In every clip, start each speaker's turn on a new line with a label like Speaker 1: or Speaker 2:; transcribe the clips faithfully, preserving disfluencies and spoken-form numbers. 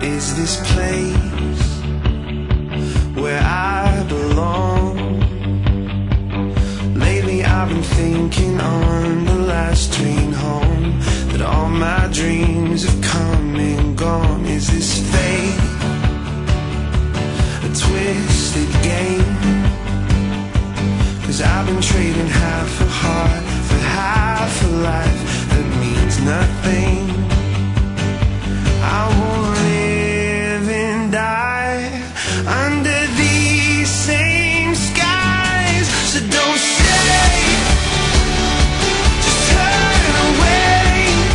Speaker 1: is this place where I belong? Lately I've been thinking on the last train home that all my dreams have come and gone. Is this fate, a twisted game? 'Cause I've been trading half a heart for half a life that means nothing. I won't live and die under these same skies. So don't stay, just turn away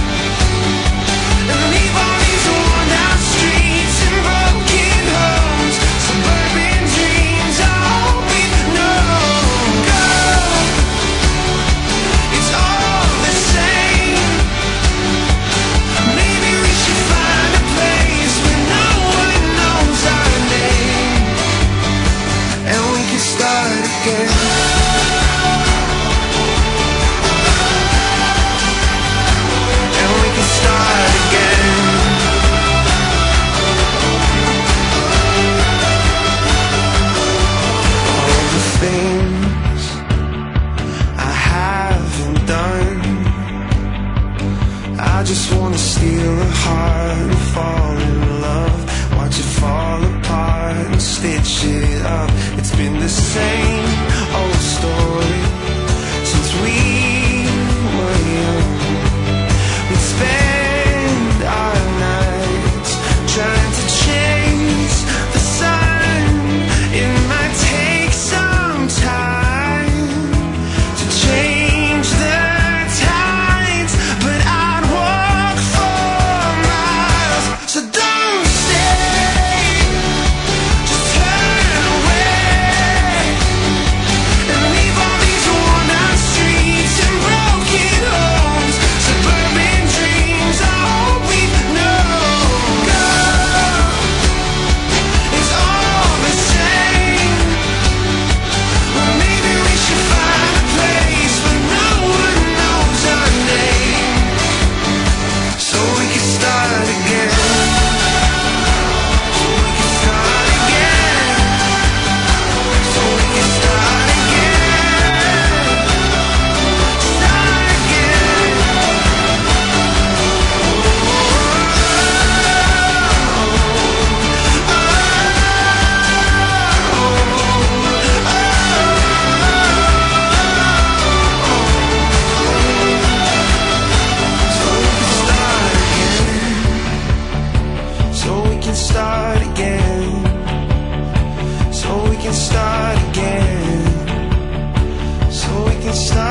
Speaker 1: and leave all these worn out streets and broken homes, suburban dreams all we know. Go, it's all the same. Maybe we should find a place where no one knows our name, and we can start again. And we can start again. All the things I haven't done, I just wanna steal a heart and fall in love, watch it fall apart and stitch it up. It's been the same old story since we were young. We'd spend our nights trying to chase the sun. It might take some time to change the tides, but I'd walk for miles. So don't stay, just turn away and leave all these worn out streets and broken homes, suburban dreams all we know. Go, it's all the same. Well, maybe we should find a place where no one knows our name, so we can start again. We can start again. So we can start again. Start again. So we can start again. So we can start again. So we can start again. So we can start